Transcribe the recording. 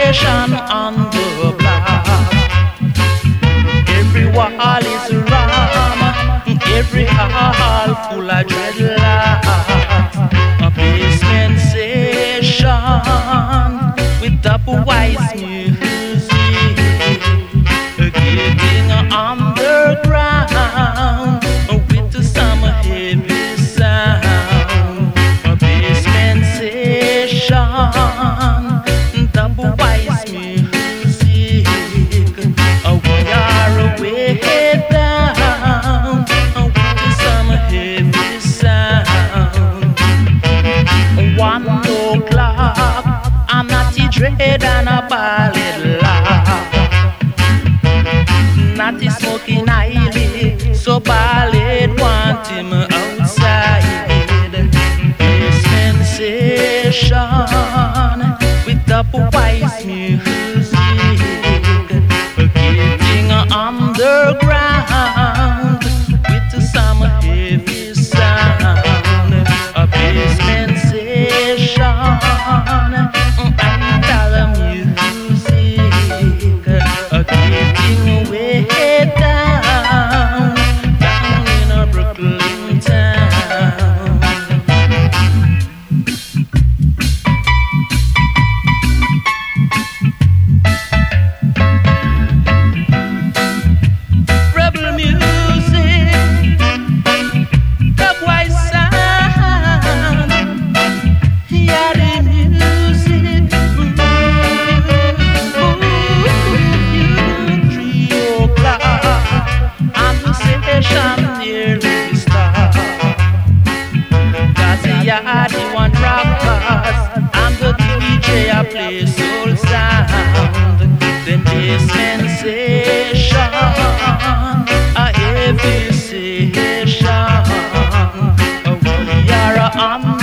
sensation on the block. Every wall is rum, every hall full of dreadlocks. A basement session with double wise music, getting underground with some heavy sound. A basement session, double wise music. We are way down with some heavy sound. 1 o'clock, I'm not dread and a ballad laugh. Not the smoking eyelid, so ballad want him outside. Basement session with double wise music, getting underground with some heavy sound. A basement session, and music, getting way down in a Brooklyn town. Rebel music, dubwise sound, yeah, the music. 3 o'clock, and the session nearly start. Cause the yardie want rockers, and the DJ a play soul sound. Then basement session, a heavy session. We are on